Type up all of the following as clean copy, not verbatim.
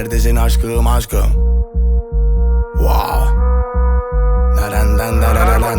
Neredesin aşkım aşkım? Wow. Nereden nereden?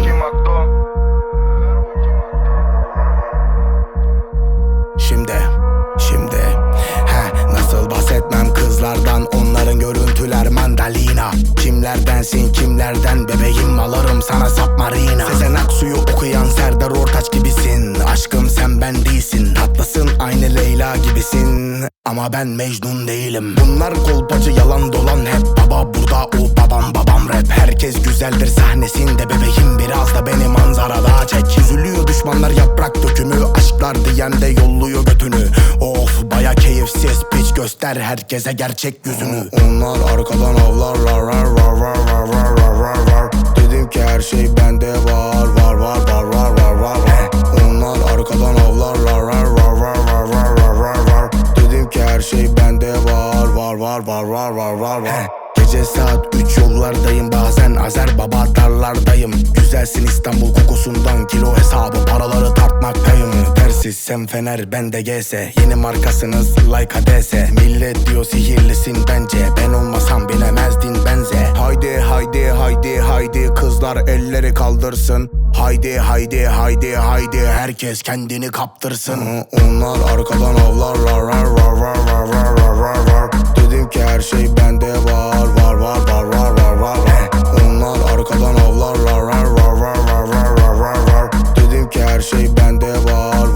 Şimdi nasıl bahsetmem kızlardan, onların görüntüler mandalina. Kimlerdensin kimlerden bebeğim, alırım sana submarina. Sezen Aksu'yu okuyan Serdar Ortaç gibisin. Aşkım sen ben değilsin, tatlısın aynı Leyla gibisin. Ama ben Mecnun değilim. Bunlar kolpacı yalan dolan hep. Baba burada o babam rap. Herkes güzeldir sahnesinde bebeğim, biraz da beni manzarada çek. Üzülüyor düşmanlar yaprak dökümü, aşklar diyen de yolluyor götünü. Of baya keyifsiz piç, göster herkese gerçek yüzünü. Onlar arkadan avlarlar var. Dedim ki her şey bende var. Onlar arkadan avlarlar var. Dedim ki her şey bende var. Gece saat 3 yollardayım, bazen Azer Baba darlardayım. Güzelsin İstanbul kokusundan, kilo hesabı paraları tartmaktayım. Tersiz sen Fener ben de GS, yeni markasınız like ADS. Millet diyor sihirlisin bence, ben olmasam bilemezdin benze. Haydi kızlar elleri kaldırsın. Haydi herkes kendini kaptırsın. Onlar arkadan avlarlar var. Dedim ki her şey bende var. Onlar arkadan avlarlar var. Dedim ki her şey bende var.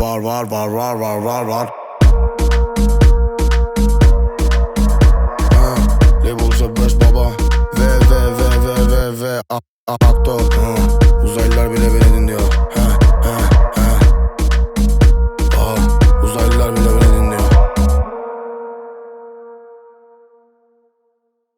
Level C5 baba. Ve Akto.